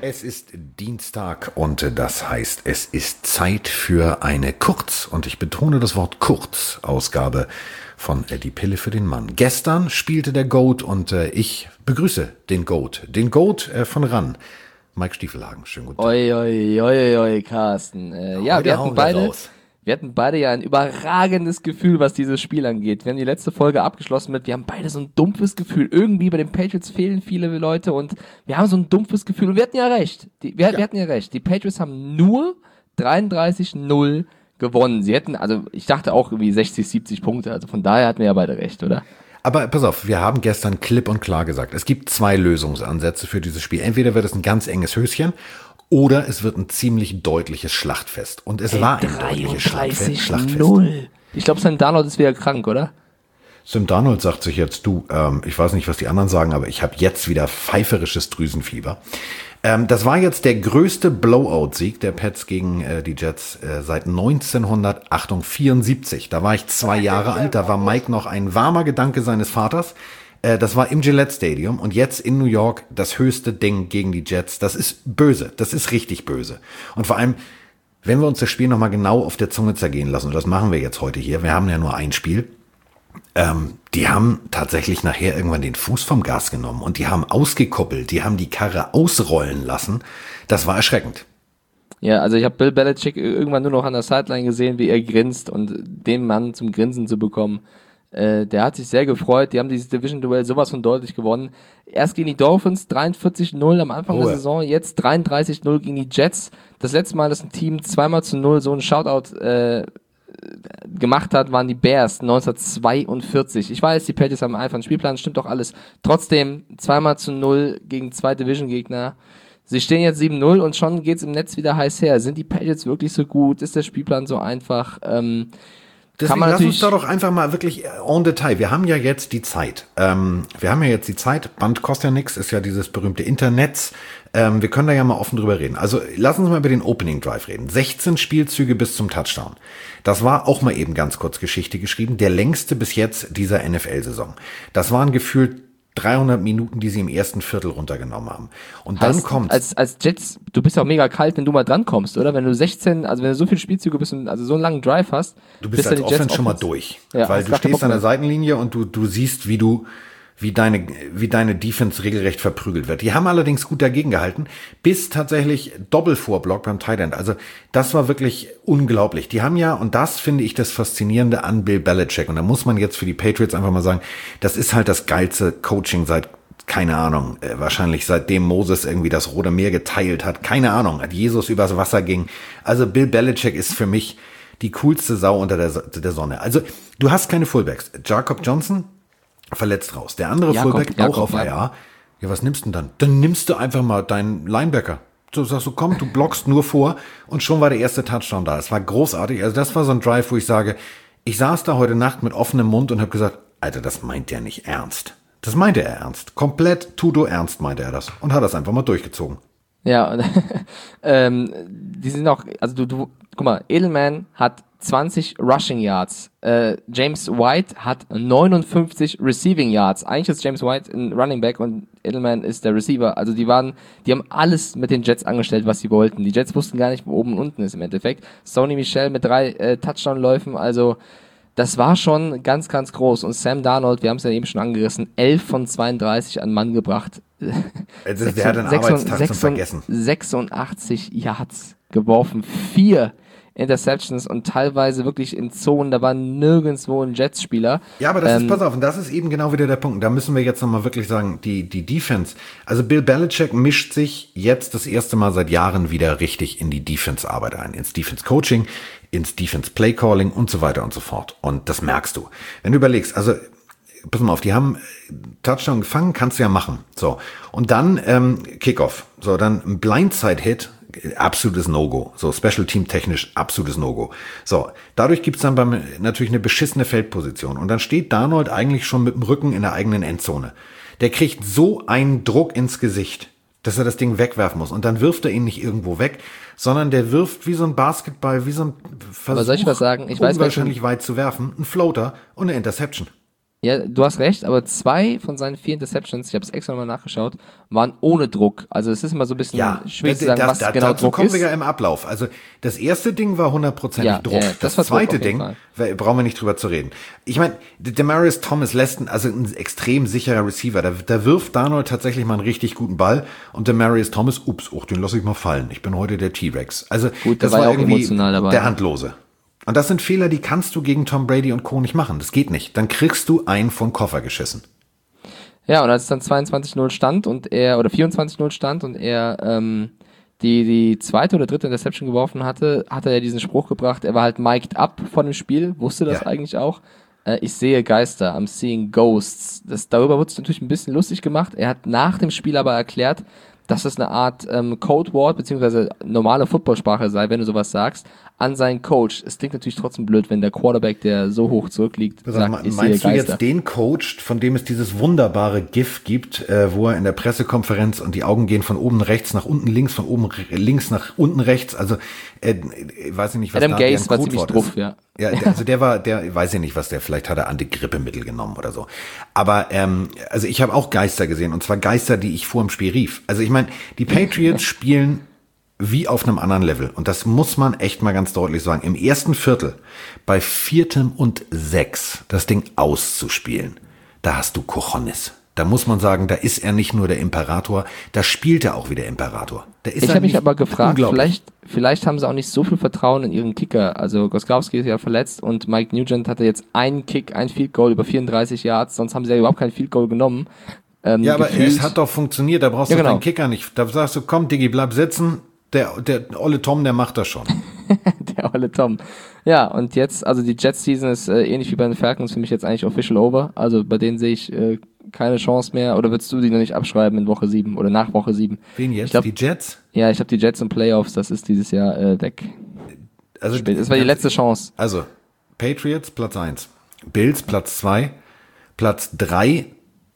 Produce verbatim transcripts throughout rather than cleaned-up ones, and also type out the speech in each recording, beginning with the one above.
Es ist Dienstag und das heißt, es ist Zeit für eine Kurz, und ich betone das Wort Kurz, Ausgabe von Die Pille für den Mann. Gestern spielte der GOAT und äh, ich begrüße den GOAT, den GOAT äh, von RAN, Mike Stiefelhagen. Schönen guten Tag. Oi, oi, oi, oi, Carsten. Äh, ja, wir hatten beide... Wir hatten beide ja ein überragendes Gefühl, was dieses Spiel angeht. Wir haben die letzte Folge abgeschlossen mit, wir haben beide so ein dumpfes Gefühl. Irgendwie bei den Patriots fehlen viele Leute und wir haben so ein dumpfes Gefühl. Und wir hatten ja recht. Die, wir, ja. wir hatten ja recht. Die Patriots haben nur dreiunddreißig null gewonnen. Sie hätten, also ich dachte auch irgendwie sechzig, siebzig Punkte. Also von daher hatten wir ja beide recht, oder? Aber pass auf, wir haben gestern klipp und klar gesagt, es gibt zwei Lösungsansätze für dieses Spiel. Entweder wird es ein ganz enges Höschen, oder es wird ein ziemlich deutliches Schlachtfest. Und es hey, war ein deutliches Schlachtfest. Schlachtfest. null. Ich glaube, Sam Darnold ist wieder krank, oder? Sam Darnold sagt sich jetzt, du, ähm, ich weiß nicht, was die anderen sagen, aber ich habe jetzt wieder pfeiferisches Drüsenfieber. Ähm, das war jetzt der größte Blowout-Sieg der Pats gegen äh, die Jets äh, seit neunzehnhundertvierundsiebzig. Da war ich zwei Jahre alt, da war Mike noch ein warmer Gedanke seines Vaters. Das war im Gillette Stadium und jetzt in New York das höchste Ding gegen die Jets. Das ist böse, das ist richtig böse. Und vor allem, wenn wir uns das Spiel nochmal genau auf der Zunge zergehen lassen, und das machen wir jetzt heute hier, wir haben ja nur ein Spiel, ähm, die haben tatsächlich nachher irgendwann den Fuß vom Gas genommen und die haben ausgekuppelt, die haben die Karre ausrollen lassen. Das war erschreckend. Ja, also ich habe Bill Belichick irgendwann nur noch an der Sideline gesehen, wie er grinst, und den Mann zum Grinsen zu bekommen, Äh, der hat sich sehr gefreut. Die haben dieses Division-Duell sowas von deutlich gewonnen. Erst gegen die Dolphins dreiundvierzig null am Anfang oh, der Saison, jetzt dreiunddreißig null gegen die Jets. Das letzte Mal, dass ein Team zweimal zu null so einen Shoutout äh, gemacht hat, waren die Bears neunzehnhundertzweiundvierzig. Ich weiß, die Patriots haben einfach einen Spielplan, stimmt doch alles. Trotzdem zweimal zu null gegen zwei Division-Gegner. Sie stehen jetzt sieben null und schon geht's im Netz wieder heiß her. Sind die Patriots wirklich so gut? Ist der Spielplan so einfach? Ähm, Deswegen lass uns da doch einfach mal wirklich en Detail. Wir haben ja jetzt die Zeit. Ähm, wir haben ja jetzt die Zeit. Band kostet ja nichts, ist ja dieses berühmte Internet. Ähm, wir können da ja mal offen drüber reden. Also lass uns mal über den Opening Drive reden. sechzehn Spielzüge bis zum Touchdown. Das war auch mal eben ganz kurz Geschichte geschrieben. Der längste bis jetzt dieser N F L-Saison. Das waren gefühlt dreihundert Minuten, die sie im ersten Viertel runtergenommen haben. Und dann heißt, kommt als als Jets, du bist ja auch mega kalt, wenn du mal dran kommst, oder? Wenn du sechzehn, also wenn du so viele Spielzüge bist und also so einen langen Drive hast, du bist als Offense schon mal durch, ja, weil du stehst an der Seitenlinie und du du siehst, wie du wie deine wie deine Defense regelrecht verprügelt wird. Die haben allerdings gut dagegen gehalten, bis tatsächlich Doppelvorblock beim Tight End. Also das war wirklich unglaublich. Die haben ja, und das finde ich das Faszinierende an Bill Belichick, und da muss man jetzt für die Patriots einfach mal sagen, das ist halt das geilste Coaching seit, keine Ahnung, äh, wahrscheinlich seitdem Moses irgendwie das Rote Meer geteilt hat, keine Ahnung, hat Jesus übers Wasser ging. Also Bill Belichick ist für mich die coolste Sau unter der, der Sonne. Also du hast keine Fullbacks. Jakob Johnson verletzt raus. Der andere Jakob, Fullback Jakob, auch auf ja. I R. Ja, was nimmst du denn dann? Dann nimmst du einfach mal deinen Linebacker. Du sagst so, komm, du blockst nur vor, und schon war der erste Touchdown da. Es war großartig. Also das war so ein Drive, wo ich sage, ich saß da heute Nacht mit offenem Mund und habe gesagt, Alter, das meint der nicht ernst. Das meinte er ernst. Komplett tudo ernst meinte er das. Und hat das einfach mal durchgezogen. Ja, ähm, die sind auch, also du, du, guck mal, Edelman hat zwanzig Rushing Yards, äh, James White hat neunundfünfzig Receiving Yards. Eigentlich ist James White ein Running Back und Edelman ist der Receiver. Also die waren, die haben alles mit den Jets angestellt, was sie wollten. Die Jets wussten gar nicht, wo oben und unten ist im Endeffekt. Sony Michel mit drei äh, Touchdown-Läufen, also das war schon ganz, ganz groß. Und Sam Darnold, wir haben es ja eben schon angerissen, elf von zweiunddreißig an Mann gebracht. Also der hat den Arbeitstag zum Vergessen. sechsundachtzig Yards geworfen, vier Interceptions und teilweise wirklich in Zonen, da war nirgendwo ein Jets-Spieler. Ja, aber das ähm, ist, pass auf, und das ist eben genau wieder der Punkt. Da müssen wir jetzt nochmal wirklich sagen, die, die Defense, also Bill Belichick mischt sich jetzt das erste Mal seit Jahren wieder richtig in die Defense-Arbeit ein, ins Defense-Coaching, ins Defense-Play-Calling und so weiter und so fort. Und das merkst du. Wenn du überlegst, also pass mal auf, die haben Touchdown gefangen, kannst du ja machen. So. Und dann ähm, Kickoff. So, dann ein Blindside-Hit, absolutes No-Go. So, Special Team technisch absolutes No-Go. So, dadurch gibt's dann beim, natürlich eine beschissene Feldposition. Und dann steht Darnold eigentlich schon mit dem Rücken in der eigenen Endzone. Der kriegt so einen Druck ins Gesicht, dass er das Ding wegwerfen muss. Und dann wirft er ihn nicht irgendwo weg, sondern der wirft wie so ein Basketball, wie so ein Versuch, aber soll ich was sagen? Ich weiß, unwahrscheinlich weit zu werfen, ein Floater und eine Interception. Ja, du hast recht, aber zwei von seinen vier Interceptions, ich habe es extra nochmal nachgeschaut, waren ohne Druck. Also es ist immer so ein bisschen Ja, schwierig zu das, sagen, was das, genau dazu Druck kommen ist. wir ja im Ablauf. Also das erste Ding war hundertprozentig Ja, Druck. ja, das das war Druck zweite auf jeden Ding, Fall. we- brauchen wir nicht drüber zu reden. Ich meine, Demaryius Thomas lässt, ein- also ein extrem sicherer Receiver, da, da wirft Darnold tatsächlich mal einen richtig guten Ball und Demaryius Thomas, ups, oh, den lasse ich mal fallen. Ich bin heute der T-Rex. Also Gut, der das war ja war auch irgendwie emotional dabei. der Handlose. Und das sind Fehler, die kannst du gegen Tom Brady und Co. nicht machen. Das geht nicht. Dann kriegst du einen vom Koffer geschissen. Ja, und als es dann zweiundzwanzig null stand und er, oder vierundzwanzig null stand und er ähm, die, die zweite oder dritte Interception geworfen hatte, hat er ja diesen Spruch gebracht, er war halt mic'd up von dem Spiel, wusste das Ja. eigentlich auch. Äh, ich sehe Geister, I'm seeing ghosts. Das, darüber wurde es natürlich ein bisschen lustig gemacht. Er hat nach dem Spiel aber erklärt, dass das eine Art ähm, Codewort beziehungsweise normale Footballsprache sei, wenn du sowas sagst, an seinen Coach. Es klingt natürlich trotzdem blöd, wenn der Quarterback, der so hoch zurückliegt, Sag sagt, mal, ich sehe meinst du Geister. jetzt den Coach, von dem es dieses wunderbare GIF gibt, äh, wo er in der Pressekonferenz und die Augen gehen von oben rechts nach unten links, von oben re- links nach unten rechts, also äh, ich weiß ich nicht, was Adam da Gase deren war ziemlich Codewort druff, ist. ja. Ja, der, also der war, der weiß ich nicht, was der, vielleicht hat er Antigrippemittel genommen oder so. Aber ähm, also ich habe auch Geister gesehen und zwar Geister, die ich vor dem Spiel rief. Also ich meine, die Patriots spielen wie auf einem anderen Level. Und das muss man echt mal ganz deutlich sagen. Im ersten Viertel, bei viertem und sechs, das Ding auszuspielen, da hast du Cojones. Da muss man sagen, da ist er nicht nur der Imperator, da spielt er auch wie der Imperator. Da ist Ich er habe mich nicht aber gefragt, unglaublich. vielleicht, vielleicht haben sie auch nicht so viel Vertrauen in ihren Kicker. Also Gostkowski ist ja verletzt und Mike Nugent hatte jetzt einen Kick, ein Field Goal über vierunddreißig Yards, sonst haben sie ja überhaupt kein Field Goal genommen. Ähm, Ja, aber gefühlt- es hat doch funktioniert, da brauchst Ja, du genau. keinen Kicker nicht. Da sagst du, komm, Diggi, bleib sitzen, der, der olle Tom, der macht das schon. Der olle Tom. Ja, und jetzt, also die Jets-Season ist äh, ähnlich wie bei den Falcons für mich jetzt eigentlich official over. Also bei denen sehe ich äh, keine Chance mehr. Oder würdest du die noch nicht abschreiben in Woche sieben oder nach Woche sieben? Wen jetzt? Ich glaub, die Jets? ja, ich habe die Jets in Playoffs, das ist dieses Jahr äh, weg. Also, Das war die letzte Chance. Also, Patriots Platz eins, Bills Platz zwei, Platz drei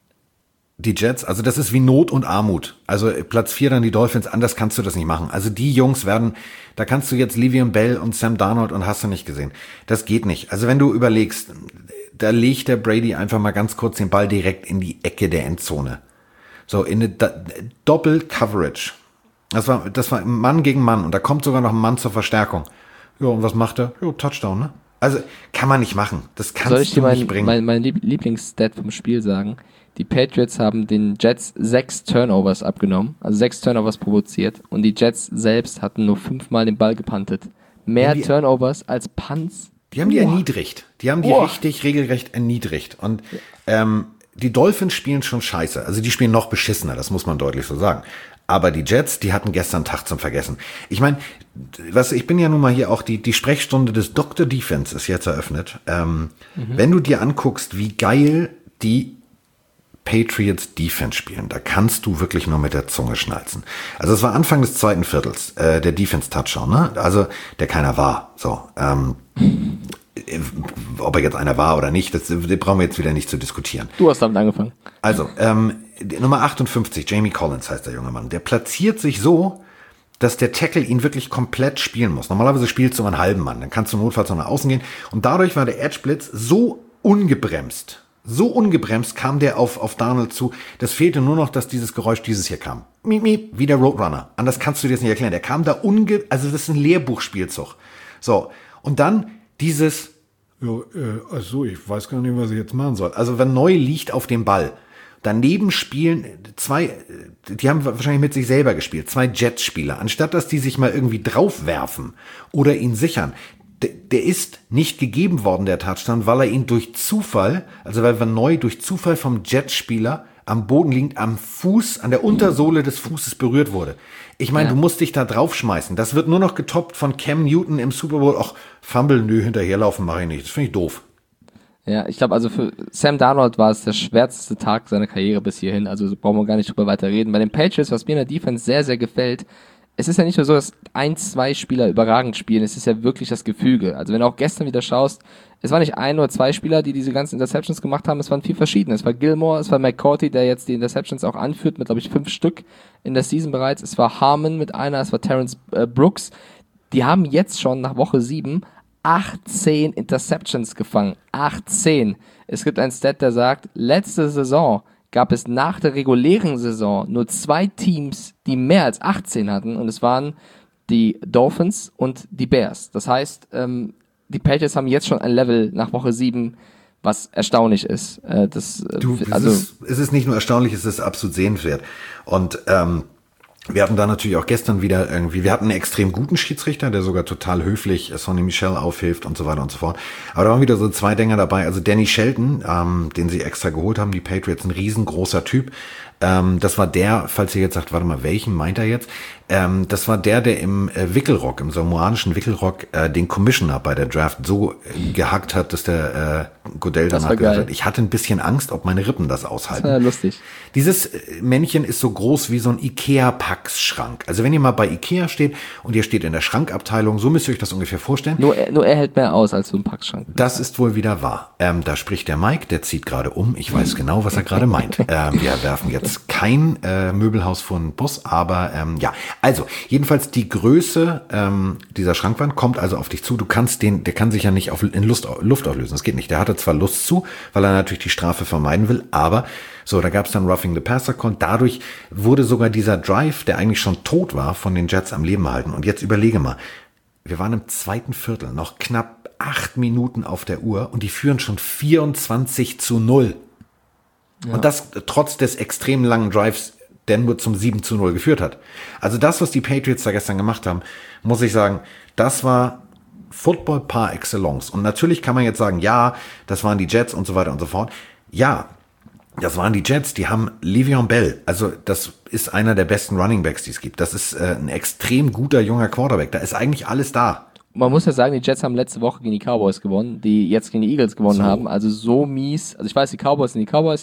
die Jets, also das ist wie Not und Armut. Also Platz vier dann die Dolphins, anders kannst du das nicht machen. Also die Jungs werden, da kannst du jetzt Le'Veon Bell und Sam Darnold und hast du nicht gesehen. Das geht nicht. Also wenn du überlegst, da legt der Brady einfach mal ganz kurz den Ball direkt in die Ecke der Endzone. So, in eine Da- Doppel-Coverage. Das war, das war Mann gegen Mann und da kommt sogar noch ein Mann zur Verstärkung. Ja, und was macht er? Ja, Touchdown, ne? Also, kann man nicht machen. Das kannst Soll ich dir du nicht mein, bringen. mein, mein Lieb- Lieblingsstat vom Spiel sagen? Die Patriots haben den Jets sechs Turnovers abgenommen, also sechs Turnovers provoziert und die Jets selbst hatten nur fünfmal den Ball gepuntet. Mehr Ja, die- Turnovers als Punts. Die haben die Boah. erniedrigt. Die haben die Boah. richtig regelrecht erniedrigt. Und ähm, die Dolphins spielen schon scheiße. Also die spielen noch beschissener, das muss man deutlich so sagen. Aber die Jets, die hatten gestern Tag zum Vergessen. Ich meine, was ich bin ja nun mal hier auch, die, die Sprechstunde des Doktor Defense ist jetzt eröffnet. Ähm, Wenn du dir anguckst, wie geil die Patriots Defense spielen, da kannst du wirklich nur mit der Zunge schnalzen. Also es war Anfang des zweiten Viertels, äh, der Defense Touchdown, ne? Also der keiner war. So, ähm, äh, ob er jetzt einer war oder nicht, das, das brauchen wir jetzt wieder nicht zu diskutieren. Du hast damit angefangen. Also, ähm, die Nummer achtundfünfzig, Jamie Collins heißt der junge Mann, der platziert sich so, dass der Tackle ihn wirklich komplett spielen muss. Normalerweise spielst du einen halben Mann, dann kannst du notfalls noch nach außen gehen. Und dadurch war der Edge Blitz so ungebremst, so ungebremst kam der auf, auf Darnold zu. Das fehlte nur noch, dass dieses Geräusch dieses hier kam. Miep, miep, wie der Roadrunner. Anders kannst du dir das nicht erklären. Der kam da unge, also das ist ein Lehrbuchspielzug. So. Und dann dieses, ja, äh, also ich weiß gar nicht, was ich jetzt machen soll. Also wenn neu liegt auf dem Ball. Daneben spielen zwei, die haben wahrscheinlich mit sich selber gespielt, zwei Jets-Spieler. Anstatt dass die sich mal irgendwie draufwerfen oder ihn sichern, der, der ist nicht gegeben worden, der Touchdown, weil er ihn durch Zufall, also weil Van Noy durch Zufall vom Jets-Spieler am Boden liegend am Fuß, an der Untersohle des Fußes berührt wurde. Ich meine, Ja. du musst dich da draufschmeißen. Das wird nur noch getoppt von Cam Newton im Super Bowl. Ach, Fumble, nö, hinterherlaufen mache ich nicht. Das finde ich doof. Ja, ich glaube, also für Sam Darnold war es der schwärzeste Tag seiner Karriere bis hierhin, also so brauchen wir gar nicht drüber weiter reden. Bei den Patriots, was mir in der Defense sehr, sehr gefällt, es ist ja nicht nur so, dass ein, zwei Spieler überragend spielen, es ist ja wirklich das Gefüge. Also wenn du auch gestern wieder schaust, es waren nicht ein oder zwei Spieler, die diese ganzen Interceptions gemacht haben, es waren viel verschiedene. Es war Gilmore, es war McCourty, der jetzt die Interceptions auch anführt, mit, glaube ich, fünf Stück in der Season bereits. Es war Harmon mit einer, es war Terrence äh, Brooks. Die haben jetzt schon nach Woche sieben achtzehn Interceptions gefangen. achtzehn. Es gibt einen Stat, der sagt, letzte Saison gab es nach der regulären Saison nur zwei Teams, die mehr als achtzehn hatten, und es waren die Dolphins und die Bears. Das heißt, ähm, die Patriots haben jetzt schon ein Level nach Woche sieben, was erstaunlich ist. Äh, das, du, also, es, ist, es ist nicht nur erstaunlich, es ist absolut sehenswert. Und ähm, wir hatten da natürlich auch gestern wieder irgendwie, wir hatten einen extrem guten Schiedsrichter, der sogar total höflich Sonny Michel aufhilft und so weiter und so fort. Aber da waren wieder so zwei Dinger dabei. Also Danny Shelton, ähm, den sie extra geholt haben, die Patriots, ein riesengroßer Typ. Ähm, das war der, falls ihr jetzt sagt, warte mal, welchen meint er jetzt? Ähm, das war der, der im äh, Wickelrock, im samoanischen Wickelrock, äh, den Commissioner bei der Draft so äh, gehackt hat, dass der äh, Goodell danach gesagt hat, ich hatte ein bisschen Angst, ob meine Rippen das aushalten. Das war ja lustig. Dieses äh, Männchen ist so groß wie so ein Ikea-Packschrank. Also wenn ihr mal bei Ikea steht und ihr steht in der Schrankabteilung, so müsst ihr euch das ungefähr vorstellen. Nur er, nur er hält mehr aus als so ein Packschrank. Das ist wohl wieder wahr. Ähm, da spricht der Mike, der zieht gerade um. Ich weiß genau, was er gerade meint. Ähm, wir werfen jetzt kein äh, Möbelhaus vor den Bus, aber ähm, ja. Also, jedenfalls die Größe ähm, dieser Schrankwand kommt also auf dich zu. Du kannst den, der kann sich ja nicht auf, in Lust, Luft auflösen. Das geht nicht. Der hatte zwar Lust zu, weil er natürlich die Strafe vermeiden will, aber so, da gab es dann Roughing the Passer Call. Dadurch wurde sogar dieser Drive, der eigentlich schon tot war, von den Jets am Leben erhalten. Und jetzt überlege mal, wir waren im zweiten Viertel, noch knapp acht Minuten auf der Uhr und die führen schon vierundzwanzig zu null. Ja. Und das trotz des extrem langen Drives, der nur zum sieben zu null geführt hat. Also das, was die Patriots da gestern gemacht haben, muss ich sagen, das war Football par excellence. Und natürlich kann man jetzt sagen, ja, das waren die Jets und so weiter und so fort. Ja, das waren die Jets, die haben Le'Veon Bell. Also das ist einer der besten Running Backs, die es gibt. Das ist äh, ein extrem guter junger Quarterback. Da ist eigentlich alles da. Man muss ja sagen, die Jets haben letzte Woche gegen die Cowboys gewonnen, die jetzt gegen die Eagles gewonnen so. haben. Also so mies, also ich weiß, die Cowboys sind die Cowboys,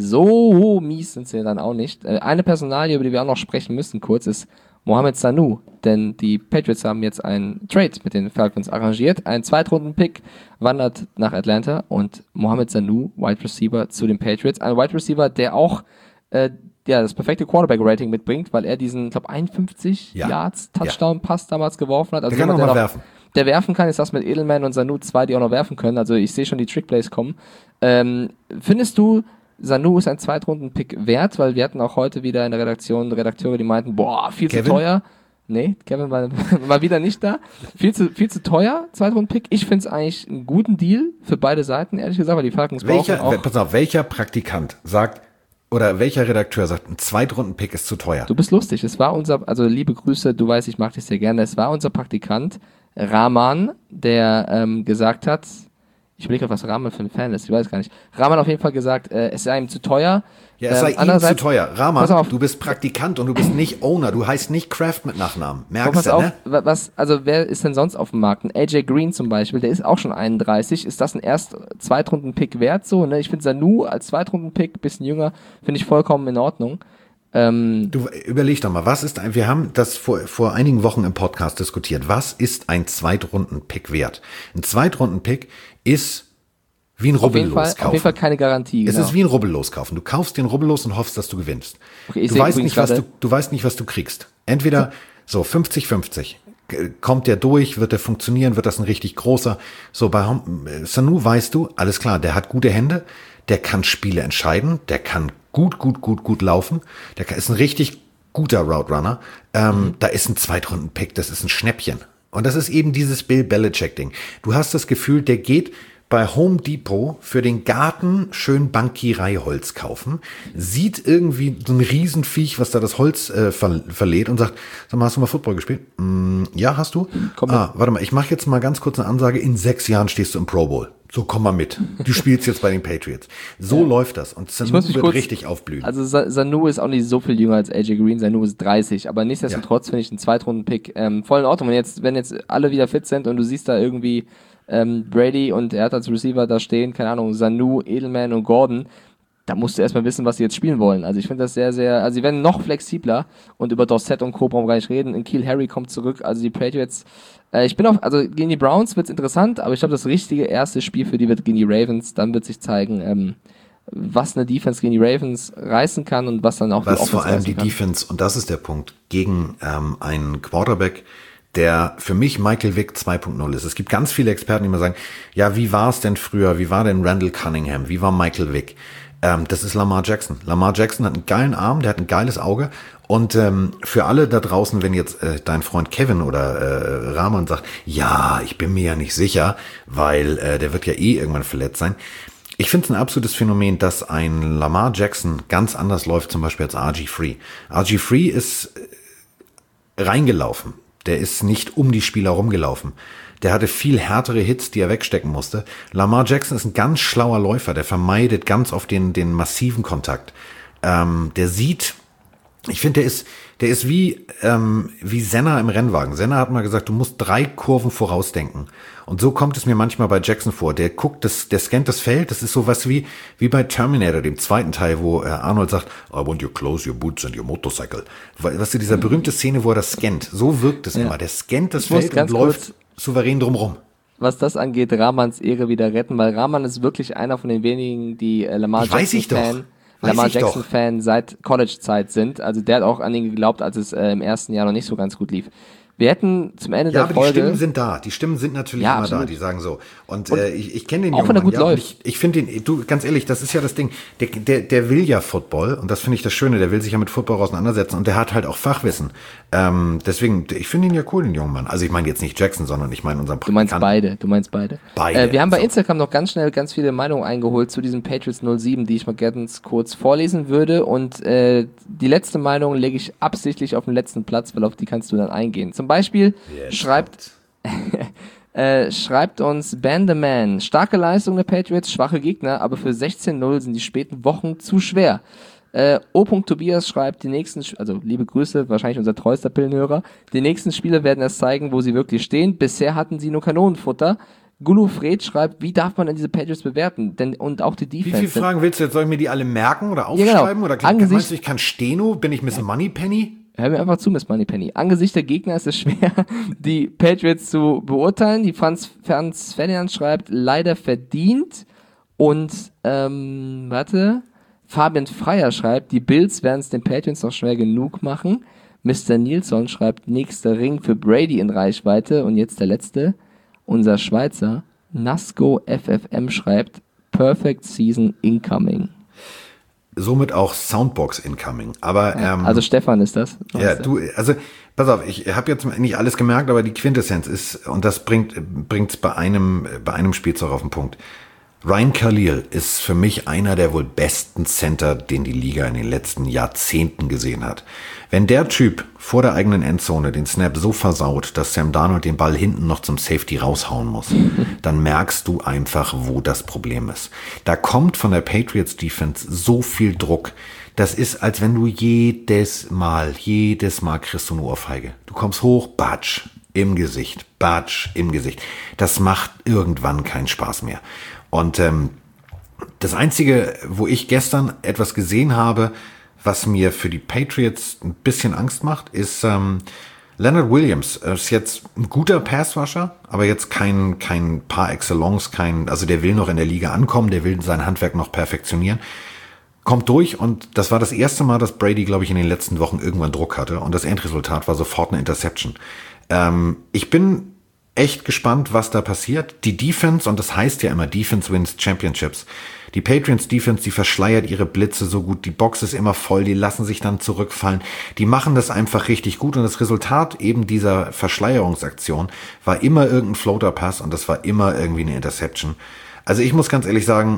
so mies sind sie dann auch nicht. Eine Personalie, über die wir auch noch sprechen müssen kurz, ist Mohamed Sanu. Denn die Patriots haben jetzt einen Trade mit den Falcons arrangiert. Ein Zweitrunden-Pick wandert nach Atlanta und Mohamed Sanu, Wide Receiver zu den Patriots. Ein Wide Receiver, der auch äh, ja, das perfekte Quarterback-Rating mitbringt, weil er diesen, ich glaube, einundfünfzig ja. Yards Touchdown-Pass damals geworfen hat. Also der kann jemand, auch mal der noch, werfen. Der werfen kann, ist das mit Edelman und Sanu zwei, die auch noch werfen können. Also ich sehe schon die Trickplays kommen. Ähm, findest du, Sanu ist ein Zweitrunden-Pick wert? Weil wir hatten auch heute wieder in der Redaktion Redakteure, die meinten, boah, viel Kevin? zu teuer. Nee, Kevin war, war wieder nicht da. Viel zu, viel zu teuer, Zweitrunden-Pick. Ich finde es eigentlich einen guten Deal für beide Seiten, ehrlich gesagt, weil die Falcons welcher, brauchen auch... Pass auf, welcher Praktikant sagt, oder welcher Redakteur sagt, ein Zweitrunden-Pick ist zu teuer? Du bist lustig. Es war unser, also liebe Grüße, du weißt, ich mag dich sehr gerne. Es war unser Praktikant Rahman, der ähm, gesagt hat, ich überlege, was Rahman für ein Fan ist, ich weiß gar nicht. Rahman auf jeden Fall gesagt, äh, es sei ihm zu teuer. Ja, es sei ähm, ihm zu teuer. Rahman, du bist Praktikant und du bist nicht Owner. Du heißt nicht Kraft mit Nachnamen. Merkst du, auf, ne? Was, also wer ist denn sonst auf dem Markt? Ein A J Green zum Beispiel, der ist auch schon einunddreißig. Ist das ein erst Zweitrunden-Pick wert so? Ne? Ich finde Sanu als Zweitrunden-Pick, bisschen jünger, finde ich vollkommen in Ordnung. Ähm, du überleg doch mal, was ist ein, wir haben das vor, vor einigen Wochen im Podcast diskutiert. Was ist ein Zweitrunden-Pick wert? Ein Zweitrunden-Pick ist wie ein Rubbellos kaufen. Auf jeden Fall keine Garantie. Es genau. ist wie ein Rubbellos kaufen. Du kaufst den Rubbellos und hoffst, dass du gewinnst. Okay, du, weißt nicht, was du, du weißt nicht, was du kriegst. Entweder so fünfzig fünfzig. Kommt der durch, wird der funktionieren, wird das ein richtig großer. So, bei Sanu weißt du, alles klar, der hat gute Hände, der kann Spiele entscheiden, der kann gut, gut, gut, gut laufen, der ist ein richtig guter Route Runner. Ähm, mhm. Da ist ein Zweitrunden-Pick, das ist ein Schnäppchen. Und das ist eben dieses Bill Belichick-Ding. Du hast das Gefühl, der geht bei Home Depot für den Garten schön Bankiereiholz kaufen, sieht irgendwie so ein Riesenviech, was da das Holz äh, ver- verlädt und sagt, sag mal, hast du mal Football gespielt? Mm, ja, hast du? Komm ah, warte mal, ich mache jetzt mal ganz kurz eine Ansage, in sechs Jahren stehst du im Pro Bowl. So, komm mal mit. Du spielst jetzt bei den Patriots. So ja. läuft das. Und Sanu wird kurz, richtig aufblühen. Also Sanu ist auch nicht so viel jünger als A J Green. Sanu ist dreißig. Aber nichtsdestotrotz ja. finde ich einen Zweitrunden-Pick ähm, voll in Ordnung. Wenn jetzt, wenn jetzt alle wieder fit sind und du siehst da irgendwie ähm, Brady und er hat als Receiver da stehen, keine Ahnung, Sanu, Edelman und Gordon, da musst du erstmal wissen, was sie jetzt spielen wollen. Also ich finde das sehr, sehr, also sie werden noch flexibler und über Dorsett und Co. brauchen wir gar nicht reden. N'Keal Harry kommt zurück, also die Patriots, äh, ich bin auf, also gegen die Browns wird's interessant, aber ich glaube, das richtige erste Spiel für die wird gegen die Ravens, dann wird sich zeigen, ähm, was eine Defense gegen die Ravens reißen kann und was dann auch was die Offense vor allem die kann. Defense, und das ist der Punkt, gegen ähm, einen Quarterback, der für mich Michael Vick zwei Punkt null ist. Es gibt ganz viele Experten, die immer sagen, ja, wie war es denn früher? Wie war denn Randall Cunningham? Wie war Michael Vick? Ähm, das ist Lamar Jackson. Lamar Jackson hat einen geilen Arm, der hat ein geiles Auge. Und ähm, für alle da draußen, wenn jetzt äh, dein Freund Kevin oder äh, Rahman sagt, ja, ich bin mir ja nicht sicher, weil äh, der wird ja eh irgendwann verletzt sein. Ich finde es ein absolutes Phänomen, dass ein Lamar Jackson ganz anders läuft, zum Beispiel als R G drei. R G drei ist reingelaufen. Der ist nicht um die Spieler rumgelaufen. Der hatte viel härtere Hits, die er wegstecken musste. Lamar Jackson ist ein ganz schlauer Läufer. Der vermeidet ganz oft den, den massiven Kontakt. Ähm, der sieht, ich finde, der ist, der ist wie, ähm, wie Senna im Rennwagen. Senna hat mal gesagt, du musst drei Kurven vorausdenken. Und so kommt es mir manchmal bei Jackson vor. Der guckt, das, der scannt das Feld. Das ist sowas wie, wie bei Terminator, dem zweiten Teil, wo äh, Arnold sagt, I want you close your boots and your motorcycle. Weißt du, dieser berühmte Szene, wo er das scannt. So wirkt es ja. immer. Der scannt das ich Feld und läuft souverän drumrum. Was das angeht, Rahmans Ehre wieder retten, weil Rahman ist wirklich einer von den wenigen, die äh, Lamar Jackson-Fan Lamar Jackson-Fan seit College-Zeit sind. Also der hat auch an ihn geglaubt, als es äh, im ersten Jahr noch nicht so ganz gut lief. Wir hätten zum Ende ja, der Folge... Ja, aber die Stimmen sind da. Die Stimmen sind natürlich ja, immer absolut. da, die sagen so. Und, und äh, ich, ich kenne den auch jungen wenn er Mann, gut ja, läuft. Ich, ich finde den, du, ganz ehrlich, das ist ja das Ding. Der, der, der will ja Football und das finde ich das Schöne. Der will sich ja mit Football auseinandersetzen und der hat halt auch Fachwissen. Ähm, deswegen, ich finde ihn ja cool, den jungen Mann. Also ich meine jetzt nicht Jackson, sondern ich meine unseren Praktikanten. Du meinst beide, du meinst beide. Beide. Äh, wir haben bei so. Instagram noch ganz schnell ganz viele Meinungen eingeholt zu diesem Patriots null sieben, die ich mal ganz kurz vorlesen würde. Und äh, die letzte Meinung lege ich absichtlich auf den letzten Platz, weil auf die kannst du dann eingehen. Zum Beispiel Jetzt schreibt... äh, schreibt uns Ban the Man. Starke Leistung der Patriots, schwache Gegner, aber für sechzehn null sind die späten Wochen zu schwer. Äh, O. Tobias schreibt, die nächsten, also liebe Grüße, wahrscheinlich unser treuester Pillenhörer, die nächsten Spiele werden erst zeigen, wo sie wirklich stehen. Bisher hatten sie nur Kanonenfutter. Gulu Fred schreibt, wie darf man denn diese Patriots bewerten? Denn, und auch die Defense. Wie viele Fragen willst du jetzt? Soll ich mir die alle merken oder aufschreiben? Ja, genau. Oder kann, meinst du, ich kann Steno? Bin ich Miss Moneypenny? Hör mir einfach zu, Miss Moneypenny. Angesichts der Gegner ist es schwer, die Patriots zu beurteilen. Die Franz, Franz Ferdinand schreibt, leider verdient. Und, ähm, warte, Fabian Freier schreibt, die Bills werden es den Patriots noch schwer genug machen. Mister Nilsson schreibt, nächster Ring für Brady in Reichweite. Und jetzt der letzte, unser Schweizer, Nasco F F M schreibt, Perfect Season Incoming. Somit auch Soundbox incoming. Aber ja, ähm, also Stefan ist das. Ja, du, also pass auf, ich habe jetzt nicht alles gemerkt, aber die Quintessenz ist, und das bringt bringt's bei einem bei einem Spielzeug auf den Punkt. Ryan Khalil ist für mich einer der wohl besten Center, den die Liga in den letzten Jahrzehnten gesehen hat. Wenn der Typ vor der eigenen Endzone den Snap so versaut, dass Sam Darnold den Ball hinten noch zum Safety raushauen muss, dann merkst du einfach, wo das Problem ist. Da kommt von der Patriots Defense so viel Druck. Das ist, als wenn du jedes Mal, jedes Mal kriegst du eine Ohrfeige. Du kommst hoch, batsch, im Gesicht, batsch, im Gesicht. Das macht irgendwann keinen Spaß mehr. Und ähm, das Einzige, wo ich gestern etwas gesehen habe, was mir für die Patriots ein bisschen Angst macht, ist ähm, Leonard Williams. Er ist jetzt ein guter Passrusher, aber jetzt kein kein par excellence, kein, also der will noch in der Liga ankommen, der will sein Handwerk noch perfektionieren. Kommt durch und das war das erste Mal, dass Brady, glaube ich, in den letzten Wochen irgendwann Druck hatte und das Endresultat war sofort eine Interception. Ähm, ich bin echt gespannt, was da passiert. Die Defense, und das heißt ja immer, Defense wins Championships. Die Patriots Defense, die verschleiert ihre Blitze so gut. Die Box ist immer voll, die lassen sich dann zurückfallen. Die machen das einfach richtig gut. Und das Resultat eben dieser Verschleierungsaktion war immer irgendein Floater-Pass und das war immer irgendwie eine Interception. Also ich muss ganz ehrlich sagen,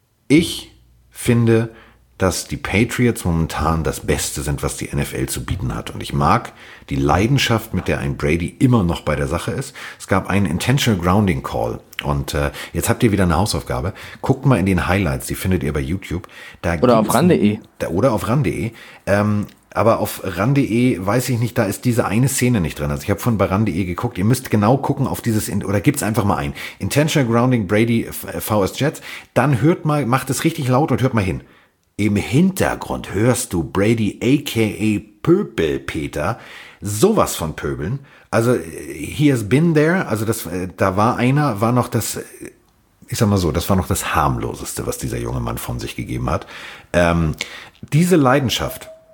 ich finde, dass die Patriots momentan das Beste sind, was die N F L zu bieten hat. Und ich mag die Leidenschaft, mit der ein Brady immer noch bei der Sache ist. Es gab einen Intentional Grounding Call. Und äh, jetzt habt ihr wieder eine Hausaufgabe. Guckt mal in den Highlights, die findet ihr bei YouTube. Da oder auf ran punkt de. Da, oder auf ran punkt de. Ähm, aber auf ran punkt de weiß ich nicht, da ist diese eine Szene nicht drin. Also ich habe vorhin bei ran punkt de geguckt. Ihr müsst genau gucken auf dieses, oder gibt's einfach mal ein. Intentional Grounding Brady V S Jets. Dann hört mal, macht es richtig laut und hört mal hin. Im Hintergrund hörst du Brady aka Pöbelpeter sowas von pöbeln. Also he has been there, also das, da war einer, war noch das, ich sag mal so, das war noch das harmloseste, was dieser junge Mann von sich gegeben hat. Ähm, diese Leidenschaft,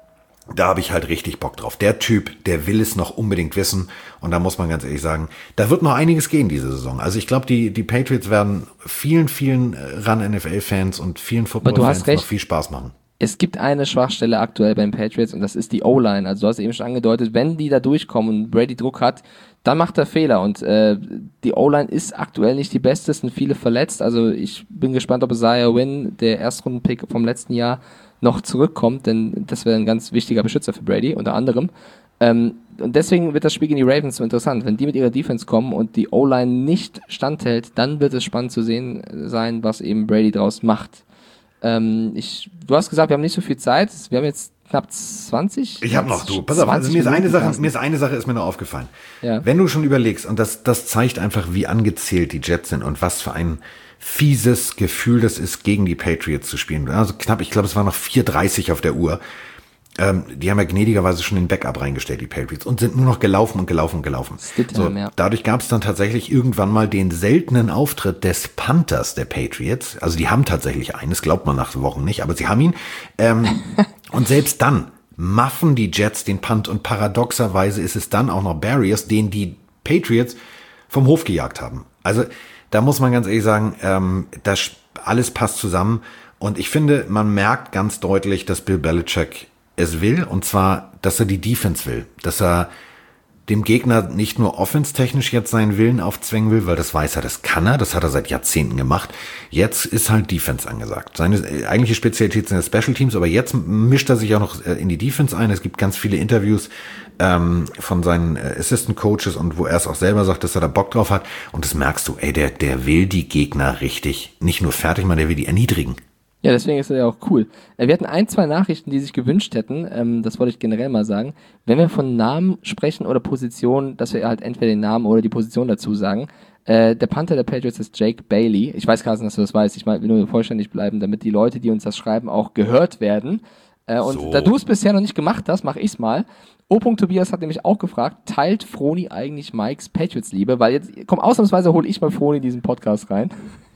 Da habe ich halt richtig Bock drauf. Der Typ, der will es noch unbedingt wissen. Und da muss man ganz ehrlich sagen, da wird noch einiges gehen diese Saison. Also ich glaube, die, die Patriots werden vielen, vielen Run-N F L-Fans und vielen Football-Fans noch viel Spaß machen. Es gibt eine Schwachstelle aktuell beim Patriots und das ist die O-Line. Also du hast eben schon angedeutet, wenn die da durchkommen und Brady Druck hat, dann macht er Fehler. Und äh, die O-Line ist aktuell nicht die beste, es sind viele verletzt. Also ich bin gespannt, ob Isaiah Wynn, der Erstrunden-Pick vom letzten Jahr, noch zurückkommt, denn das wäre ein ganz wichtiger Beschützer für Brady, unter anderem. Ähm, und deswegen wird das Spiel gegen die Ravens so interessant. Wenn die mit ihrer Defense kommen und die O-Line nicht standhält, dann wird es spannend zu sehen sein, was eben Brady draus macht. Ähm, ich, du hast gesagt, wir haben nicht so viel Zeit. Wir haben jetzt knapp zwanzig. Ich habe noch, du, pass auf, also mir ist eine Sache, mir ist eine Sache ist mir noch aufgefallen. Ja. Wenn du schon überlegst, und das, das zeigt einfach, wie angezählt die Jets sind und was für ein fieses Gefühl das ist, gegen die Patriots zu spielen. Also knapp, ich glaube, es war noch vier dreißig auf der Uhr. Ähm, die haben ja gnädigerweise schon den Backup reingestellt, die Patriots, und sind nur noch gelaufen und gelaufen und gelaufen. So, ja. Dadurch gab es dann tatsächlich irgendwann mal den seltenen Auftritt des Panthers der Patriots. Also die haben tatsächlich einen, das glaubt man nach Wochen nicht, aber sie haben ihn. Ähm, und selbst dann maffen die Jets den Punt und paradoxerweise ist es dann auch noch Barriers, den die Patriots vom Hof gejagt haben. Also da muss man ganz ehrlich sagen, ähm, das alles passt zusammen und ich finde, man merkt ganz deutlich, dass Bill Belichick es will, und zwar, dass er die Defense will, dass er dem Gegner nicht nur offense-technisch jetzt seinen Willen aufzwängen will, weil das weiß er, das kann er, das hat er seit Jahrzehnten gemacht. Jetzt ist halt Defense angesagt. Seine eigentliche Spezialität sind Special Teams, aber jetzt mischt er sich auch noch in die Defense ein. Es gibt ganz viele Interviews ähm, von seinen Assistant Coaches und wo er es auch selber sagt, dass er da Bock drauf hat. Und das merkst du, ey, der, der will die Gegner richtig nicht nur fertig machen, der will die erniedrigen. Ja, deswegen ist er ja auch cool. Wir hatten ein, zwei Nachrichten, die sich gewünscht hätten, ähm, das wollte ich generell mal sagen. Wenn wir von Namen sprechen oder Position, dass wir halt entweder den Namen oder die Position dazu sagen. Äh, der Panther der Patriots ist Jake Bailey. Ich weiß, Carsten, dass du das weißt. Ich will nur vollständig bleiben, damit die Leute, die uns das schreiben, auch gehört werden. Äh, und so. Da du es bisher noch nicht gemacht hast, mache ich's mal. O. Tobias hat nämlich auch gefragt, teilt Froni eigentlich Mikes Patriots-Liebe? Weil jetzt, komm, ausnahmsweise hole ich mal Froni in diesen Podcast rein.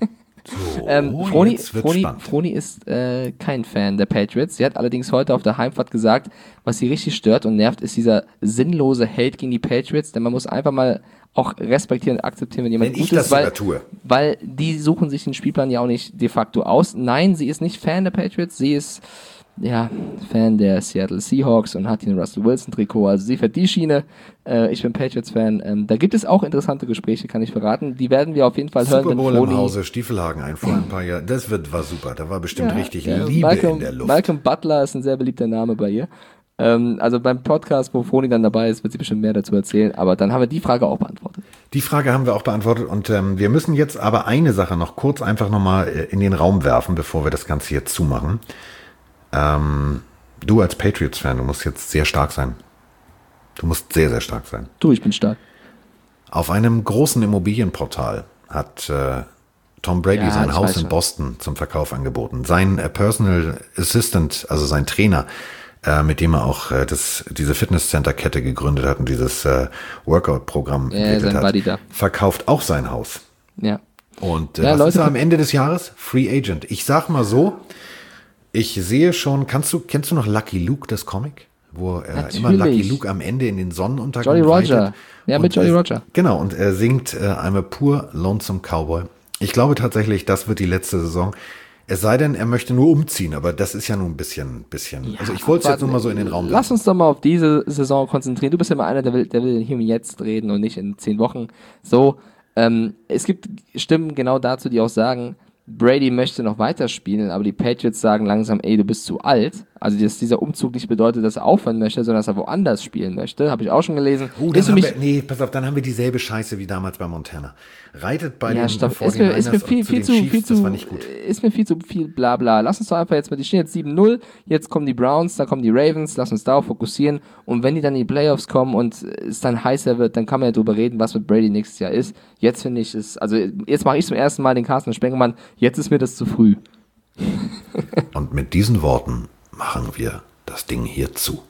So, ähm, Froni, Froni, Froni ist äh, kein Fan der Patriots. Sie hat allerdings heute auf der Heimfahrt gesagt, was sie richtig stört und nervt, ist dieser sinnlose Hate gegen die Patriots, denn man muss einfach mal auch respektieren und akzeptieren, wenn jemand wenn gut ich ist, das weil, tue. weil die suchen sich den Spielplan ja auch nicht de facto aus. Nein, sie ist nicht Fan der Patriots, sie ist ja, Fan der Seattle Seahawks und hat hier ein Russell Wilson Trikot, also sie fährt die Schiene, äh, ich bin Patriots-Fan, ähm, da gibt es auch interessante Gespräche, kann ich verraten, die werden wir auf jeden Fall hören. Super Bowl im Hause Stiefelhagen ein vor ein paar Jahren, das wird, war super, da war bestimmt ja, richtig ja, Liebe Malcolm, in der Luft. Malcolm Butler ist ein sehr beliebter Name bei ihr, ähm, also beim Podcast, wo Froni dann dabei ist, wird sie bestimmt mehr dazu erzählen, aber dann haben wir die Frage auch beantwortet. Die Frage haben wir auch beantwortet und ähm, wir müssen jetzt aber eine Sache noch kurz einfach nochmal in den Raum werfen, bevor wir das Ganze hier zumachen. Ähm, Du als Patriots-Fan, du musst jetzt sehr stark sein. Du musst sehr, sehr stark sein. Du, ich bin stark. Auf einem großen Immobilienportal hat äh, Tom Brady ja, sein Haus in schon. Boston zum Verkauf angeboten. Sein äh, Personal Assistant, also sein Trainer, äh, mit dem er auch äh, das, diese Fitnesscenter-Kette gegründet hat und dieses äh, Workout-Programm ja, entwickelt sein hat, Buddy da. verkauft auch sein Haus. Ja. Und äh, ja, was Leute, ist er am Ende des Jahres? Free Agent. Ich sag mal so, ich sehe schon, kannst du, kennst du noch Lucky Luke, das Comic? Wo er Natürlich. immer Lucky Luke am Ende in den Sonnenuntergang Jolly Roger. reitet. Ja, Und mit Jolly er, Roger. Genau, und er singt äh, I'm a poor lonesome cowboy. Ich glaube tatsächlich, das wird die letzte Saison. Es sei denn, er möchte nur umziehen, aber das ist ja nun ein bisschen, bisschen. Ja, also ich wollte es jetzt nur mal so in den Raum lass werfen. Uns doch mal auf diese Saison konzentrieren. Du bist ja immer einer, der will, der will hier und jetzt reden und nicht in zehn Wochen. So, ähm, es gibt Stimmen genau dazu, die auch sagen, Brady möchte noch weiterspielen, aber die Patriots sagen langsam, ey, du bist zu alt. Also, dass dieser Umzug nicht bedeutet, dass er aufhören möchte, sondern dass er woanders spielen möchte. Habe ich auch schon gelesen. Uh, dann haben wir, nee, pass auf, dann haben wir dieselbe Scheiße wie damals bei Montana. Reitet bei ja, den stopp. Ist mir, ist mir viel, viel zu, Chiefs, viel zu, das war nicht gut. Ist mir viel zu viel Blabla. Lass uns doch einfach jetzt mal, die stehen jetzt sieben null, jetzt kommen die Browns, dann kommen die Ravens, lass uns darauf fokussieren. Und wenn die dann in die Playoffs kommen und es dann heißer wird, dann kann man ja drüber reden, was mit Brady nächstes Jahr ist. Jetzt finde ich es, also jetzt mache ich zum ersten Mal den Carsten Spengemann, jetzt ist mir das zu früh. Und mit diesen Worten machen wir das Ding hier zu.